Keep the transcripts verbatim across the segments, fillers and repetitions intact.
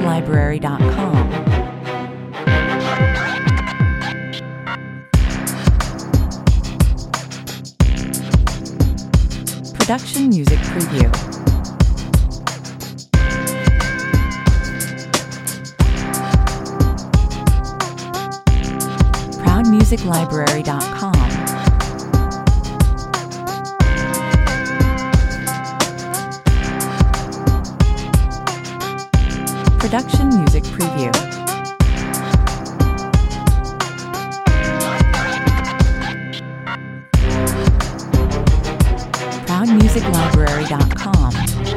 library dot com. Production Music Preview. proud music library dot com. Production Music Preview. proud music library dot com.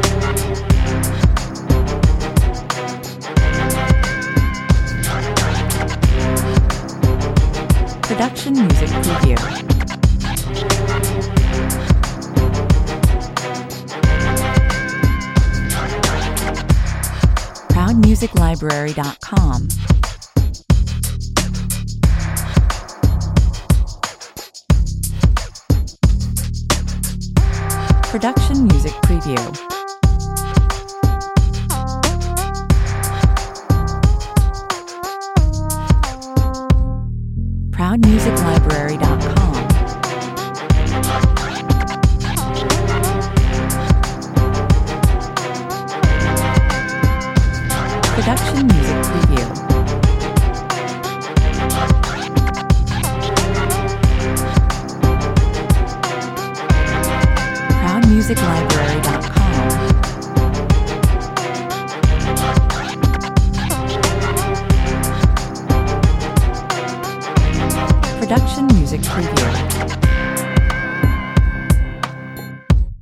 Production Music Preview. proud music library dot com. Production Music Preview. proud music library dot com. Production Music Preview. proud music library dot com. Production Music Preview.